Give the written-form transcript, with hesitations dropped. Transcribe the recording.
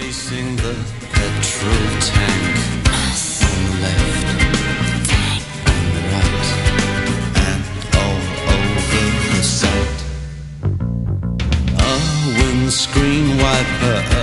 Facing the petrol tank on the left, on the right, and all over the sight. A windscreen wiper.